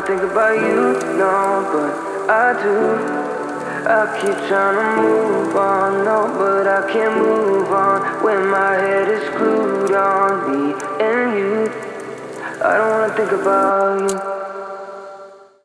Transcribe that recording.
think about you, no, but I do. I keep trying to move on, no, but I can't move on when my head is screwed on me and you. I don't wanna think about you.